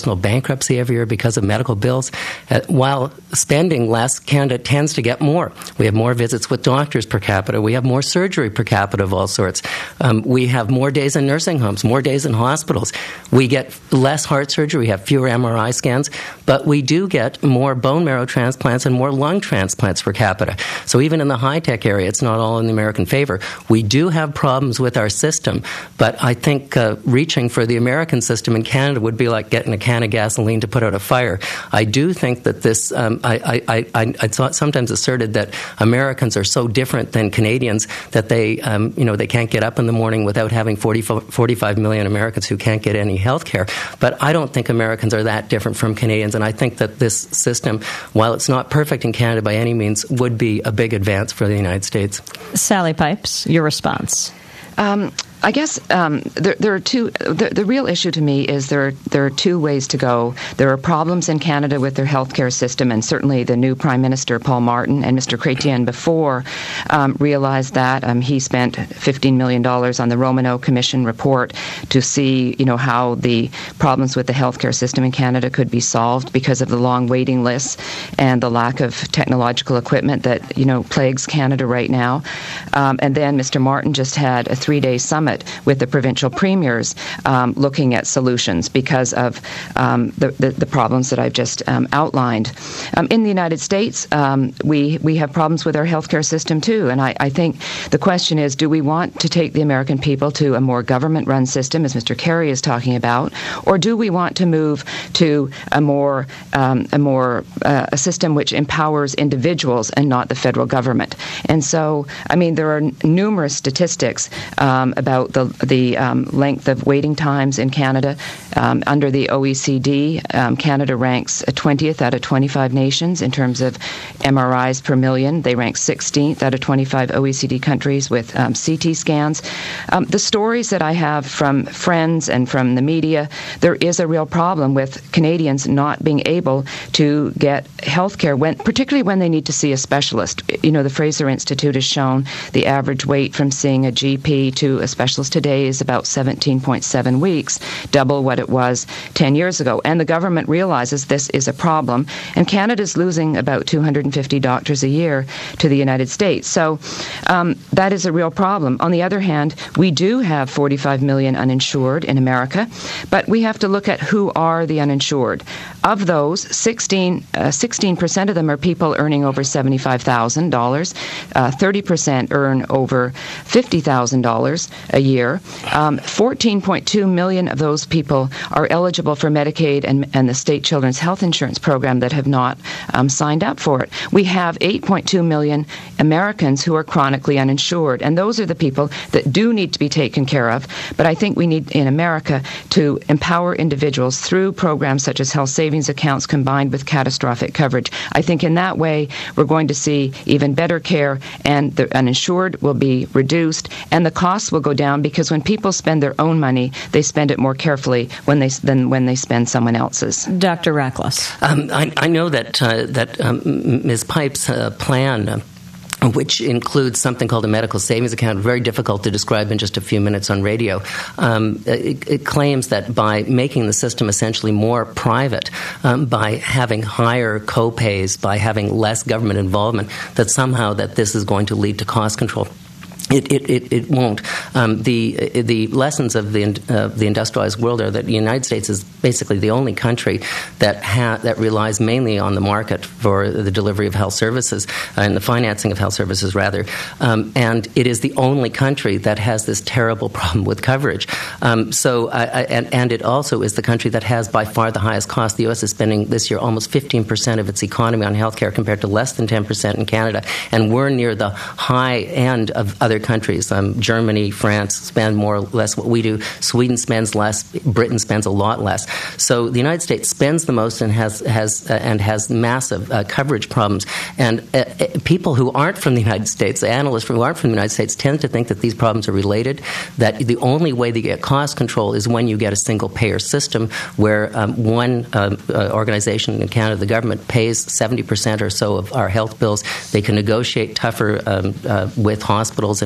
national bankruptcy every year because of medical bills. Uh, while spending less, Canada tends to get more. We have more visits with doctors per capita. We have more surgery per capita of all sorts. Um, we have more days in nursing homes, more days in hospitals. We get less heart surgery. We have fewer M R I scans. But we do get more bone marrow transplants and more lung transplants per capita. So even in the high-tech area, it's not all in the American favor. We do have problems with our system, but I think uh, reaching for the American system in Canada would be like getting a can of gasoline to put out a fire. I do think that this, um, I, I, I, I thought sometimes asserted that Americans are so different than Canadians that they, um, you know, they can't get up in the morning without having forty, forty-five million Americans who can't get any health care. But I don't think Americans are that different from Canadians, and I think that this system, while it's not perfect in Canada by any means, would be a big advance for the United States. Sally Pipes, your response. Um, I guess um, there, there are two. The, the real issue to me is there are, there are two ways to go. There are problems in Canada with their healthcare system, and certainly the new Prime Minister Paul Martin and Mister Chrétien before um, realized that. Um, he spent fifteen million dollars on the Romano Commission report to see, you know, how the problems with the healthcare system in Canada could be solved because of the long waiting lists and the lack of technological equipment that, you know, plagues Canada right now. Um, and then Mister Martin just had a three-day summit with the provincial premiers um, looking at solutions because of um, the, the, the problems that I've just um, outlined. Um, in the United States, um, we, we have problems with our healthcare system too, and I, I think the question is, do we want to take the American people to a more government-run system, as Mister Kerry is talking about, or do we want to move to a more um, a more uh, a system which empowers individuals and not the federal government? And so, I mean, there are n- numerous statistics um, about the the um, length of waiting times in Canada. Um, under the O E C D, um, Canada ranks twentieth out of twenty-five nations in terms of M R Is per million. They rank sixteenth out of twenty-five O E C D countries with um, C T scans. Um, the stories that I have from friends and from the media, there is a real problem with Canadians not being able to get health care, when, particularly when they need to see a specialist. You know, the Fraser Institute has shown the average wait from seeing a G P to a specialist today is about seventeen point seven weeks, double what it was ten years ago. And the government realizes this is a problem. And Canada's losing about two hundred fifty doctors a year to the United States. So um, that is a real problem. On the other hand, we do have forty-five million uninsured in America, but we have to look at who are the uninsured. Of those, sixteen, uh, sixteen percent of them are people earning over seventy-five thousand dollars. Uh, thirty percent earn over fifty thousand dollars a year. Um, fourteen point two million of those people are eligible for Medicaid and, and the state children's health insurance program that have not um, signed up for it. We have eight point two million Americans who are chronically uninsured, and those are the people that do need to be taken care of. But I think we need in America to empower individuals through programs such as health savings accounts combined with catastrophic coverage. I think in that way we're going to see even better care, and the uninsured will be reduced, and the costs will go down, because when people spend their own money, they spend it more carefully when they than when they spend someone else's. Doctor Rachlis. Um, I, I know that uh, that um, Miz Pipes' uh, plan, uh, which includes something called a medical savings account, very difficult to describe in just a few minutes on radio. Um, it, it claims that by making the system essentially more private, um, by having higher co-pays, by having less government involvement, that somehow that this is going to lead to cost control. It, it, it, it won't. Um, the the lessons of the uh, the industrialized world are that the United States is basically the only country that ha- that relies mainly on the market for the delivery of health services uh, and the financing of health services, rather. Um, and it is the only country that has this terrible problem with coverage. Um, so, I, I, and, and it also is the country that has by far the highest cost. The U S is spending this year almost fifteen percent of its economy on health care compared to less than ten percent in Canada. And we're near the high end of other countries. Um, Germany, France spend more or less what we do. Sweden spends less. Britain spends a lot less. So the United States spends the most and has has uh, and has massive uh, coverage problems. And uh, uh, people who aren't from the United States, analysts who aren't from the United States, tend to think that these problems are related. That the only way to get cost control is when you get a single payer system where um, one uh, uh, organization in Canada, the government, pays seventy percent or so of our health bills. They can negotiate tougher um, uh, with hospitals and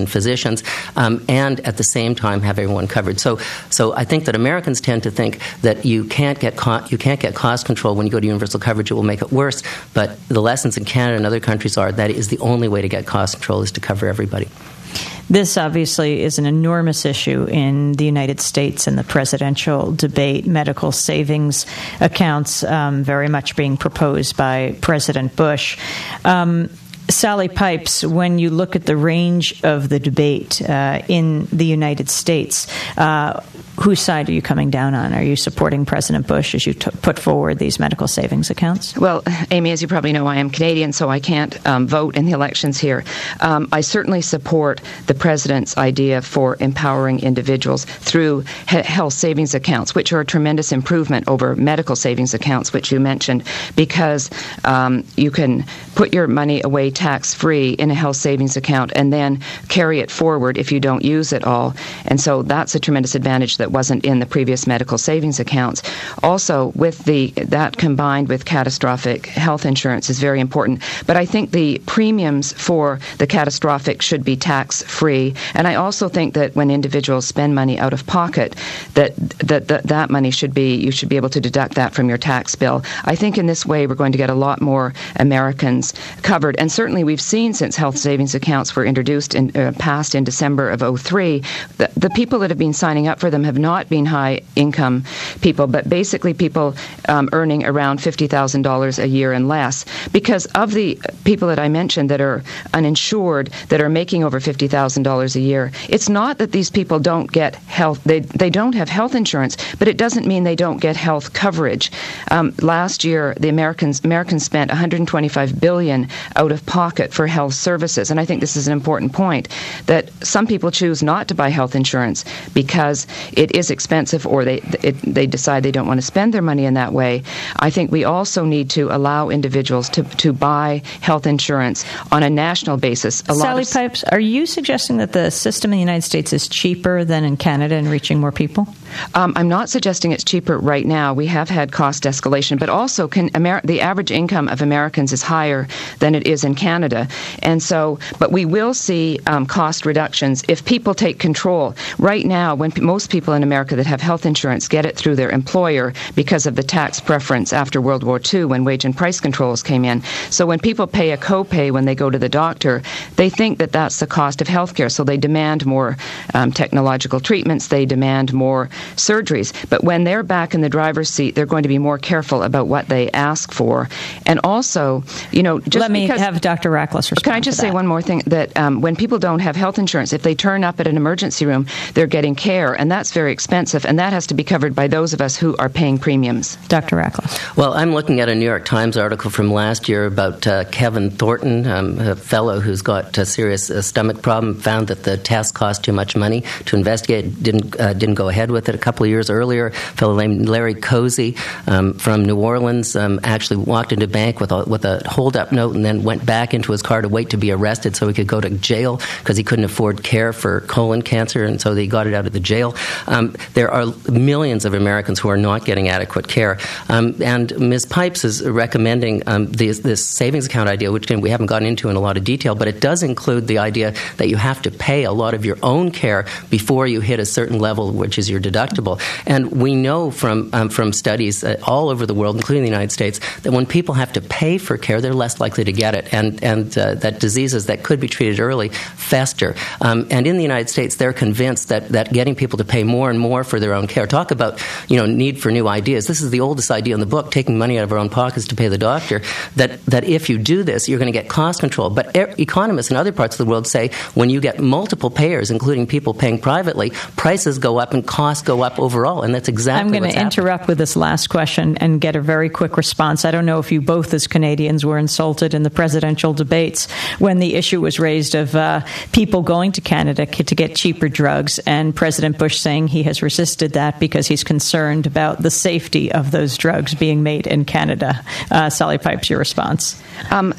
and physicians, um, and at the same time have everyone covered. So, so I think that Americans tend to think that you can't get co- you can't get cost control when you go to universal coverage. It will make it worse. But the lessons in Canada and other countries are that is the only way to get cost control is to cover everybody. This obviously is an enormous issue in the United States in the presidential debate. Medical savings accounts um, very much being proposed by President Bush. Um, Sally Pipes, when you look at the range of the debate uh, in the United States, uh, whose side are you coming down on? Are you supporting President Bush as you t- put forward these medical savings accounts? Well, Amy, as you probably know, I am Canadian, so I can't um, vote in the elections here. Um, I certainly support the President's idea for empowering individuals through he- health savings accounts, which are a tremendous improvement over medical savings accounts, which you mentioned, because um, you can put your money away tax-free in a health savings account and then carry it forward if you don't use it all. And so that's a tremendous advantage that wasn't in the previous medical savings accounts. Also, with the that combined with catastrophic health insurance is very important. But I think the premiums for the catastrophic should be tax-free. And I also think that when individuals spend money out of pocket, that that, that that money should be, you should be able to deduct that from your tax bill. I think in this way we're going to get a lot more Americans covered. And certainly we've seen since health savings accounts were introduced and uh, passed in December of oh three, the, the people that have been signing up for them have not been high-income people, but basically people um, earning around fifty thousand dollars a year and less. Because of the people that I mentioned that are uninsured, that are making over fifty thousand dollars a year, it's not that these people don't get health, they, they don't have health insurance, but it doesn't mean they don't get health coverage. Um, last year, the Americans Americans spent one hundred twenty-five billion dollars out of pocket for health services, and I think this is an important point, that some people choose not to buy health insurance because it is expensive, or they it, they decide they don't want to spend their money in that way. I think we also need to allow individuals to, to buy health insurance on a national basis. A Sally lot of, Pipes, are you suggesting that the system in the United States is cheaper than in Canada in reaching more people? Um, I'm not suggesting it's cheaper right now. We have had cost escalation, but also can Amer- the average income of Americans is higher than it is in Canada. And so, but we will see um, cost reductions if people take control. Right now, when p- most people in America that have health insurance get it through their employer because of the tax preference after World War Two when wage and price controls came in. So when people pay a copay when they go to the doctor, they think that that's the cost of health care. So they demand more um, technological treatments. They demand more surgeries. But when they're back in the driver's seat, they're going to be more careful about what they ask for. And also, you know, just Let me because, have Doctor Rackless respond. Can I just to say that. one more thing? That um, when people don't have health insurance, if they turn up at an emergency room, they're getting care, and that's very expensive, and that has to be covered by those of us who are paying premiums. Doctor Rackless. Well, I'm looking at a New York Times article from last year about uh, Kevin Thornton, um, a fellow who's got a serious uh, stomach problem, found that the test cost too much money to investigate, didn't uh, didn't go ahead with it. A couple of years earlier, a fellow named Larry Cozy um, from New Orleans um, actually walked into a bank with a, with a hold-up note and then went back into his car to wait to be arrested so he could go to jail because he couldn't afford care for colon cancer, and so they got it out of the jail. Um, there are millions of Americans who are not getting adequate care. Um, and Miz Pipes is recommending um, this, this savings account idea, which again, we haven't gotten into in a lot of detail, but it does include the idea that you have to pay a lot of your own care before you hit a certain level, which is your deductible. And we know from um, from studies uh, all over the world, including the United States, that when people have to pay for care, they're less likely to get it, and and uh, that diseases that could be treated early fester. Um, and in the United States, they're convinced that, that getting people to pay more and more for their own care. Talk about, you know, need for new ideas. This is the oldest idea in the book, taking money out of our own pockets to pay the doctor, that, that if you do this, you're going to get cost control. But er- economists in other parts of the world say when you get multiple payers, including people paying privately, prices go up and costs go up overall, and that's exactly I'm going what's to interrupt with this last question and get a very quick response. I don't know if you both as Canadians were insulted in the presidential debates when the issue was raised of uh, people going to Canada to get cheaper drugs, and President Bush saying he has resisted that because he's concerned about the safety of those drugs being made in Canada. Uh, Sally Pipes, your response. Um,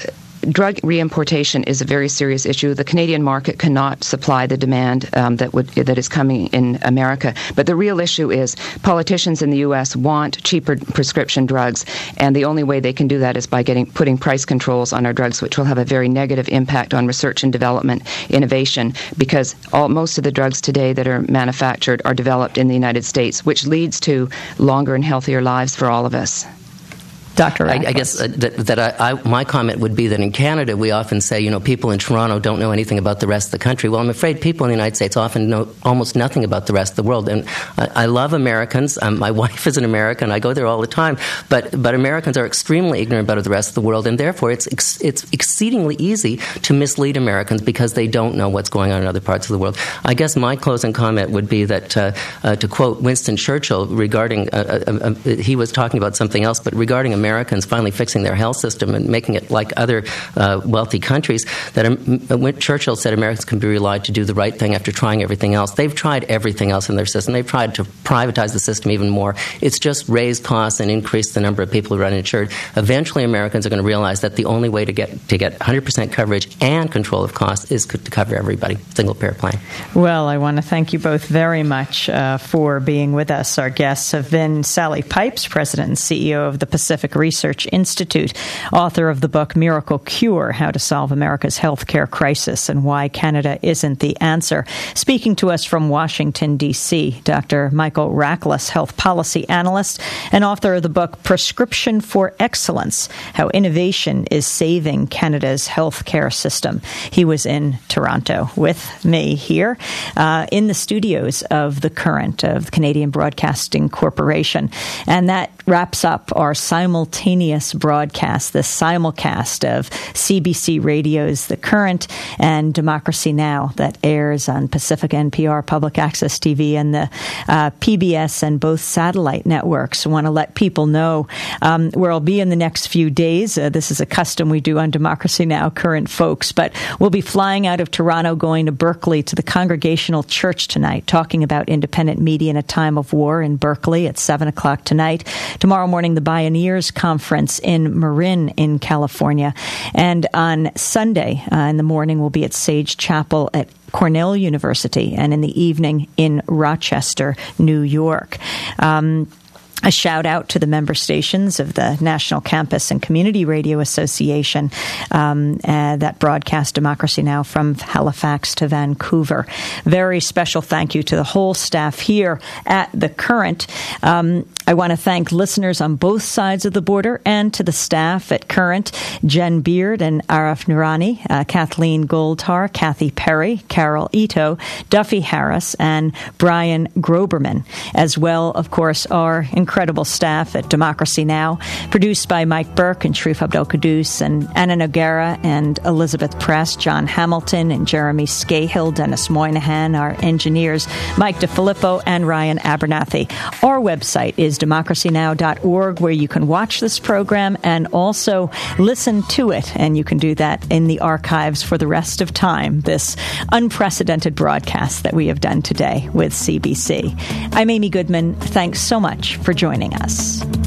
drug reimportation is a very serious issue. The Canadian market cannot supply the demand um, that would that is coming in America. But the real issue is politicians in the U S want cheaper prescription drugs, and the only way they can do that is by getting putting price controls on our drugs, which will have a very negative impact on research and development innovation, because all most of the drugs today that are manufactured are developed in the United States, which leads to longer and healthier lives for all of us. Doctor I, I guess uh, that, that I, I, my comment would be that in Canada we often say, you know, people in Toronto don't know anything about the rest of the country. Well, I'm afraid people in the United States often know almost nothing about the rest of the world. And I, I love Americans. Um, my wife is an American. I go there all the time. But but Americans are extremely ignorant about the rest of the world, and therefore it's ex, it's exceedingly easy to mislead Americans because they don't know what's going on in other parts of the world. I guess my closing comment would be that, uh, uh, to quote Winston Churchill regarding, uh, uh, uh, he was talking about something else, but regarding America, Americans finally fixing their health system and making it like other uh, wealthy countries, that um, Churchill said Americans can be relied to do the right thing after trying everything else. They've tried everything else in their system. They've tried to privatize the system even more. It's just raised costs and increased the number of people who are uninsured. Eventually, Americans are going to realize that the only way to get to get one hundred percent coverage and control of costs is to cover everybody. Single-payer plan. Well, I want to thank you both very much uh, for being with us. Our guests have been Sally Pipes, President and C E O of the Pacific Research Institute, author of the book Miracle Cure, How to Solve America's Healthcare Crisis and Why Canada Isn't the Answer. Speaking to us from Washington, D C, Doctor Michael Rachlis, health policy analyst and author of the book Prescription for Excellence, How Innovation is Saving Canada's Healthcare System. He was in Toronto with me here uh, in the studios of The Current, of the Canadian Broadcasting Corporation. And that wraps up our simultaneous broadcast, the simulcast of C B C Radio's The Current and Democracy Now! That airs on Pacific N P R Public Access T V and the uh, P B S and both satellite networks. I want to let people know um, where I'll be in the next few days. Uh, this is a custom we do on Democracy Now! Current folks, but we'll be flying out of Toronto, going to Berkeley to the Congregational Church tonight, talking about independent media in a time of war in Berkeley at seven o'clock tonight. Tomorrow morning, the Bioneers Conference in Marin in California. And on Sunday uh, in the morning, we'll be at Sage Chapel at Cornell University, and in the evening in Rochester, New York. Um, A shout out to the member stations of the National Campus and Community Radio Association um, uh, that broadcast Democracy Now! From Halifax to Vancouver. Very special thank you to the whole staff here at The Current. Um, I want to thank listeners on both sides of the border and to the staff at Current, Jen Beard and Arif Nurani, uh, Kathleen Goldhar, Kathy Perry, Carol Ito, Duffy Harris, and Brian Groberman, as well, of course, our incredible staff at Democracy Now!, produced by Mike Burke and Sharif Abdel-Quddus and Anna Noguera and Elizabeth Press, John Hamilton and Jeremy Scahill, Dennis Moynihan, our engineers, Mike DeFilippo and Ryan Abernathy. Our website is democracy now dot org, where you can watch this program and also listen to it, and you can do that in the archives for the rest of time, this unprecedented broadcast that we have done today with C B C. I'm Amy Goodman. Thanks so much for joining us.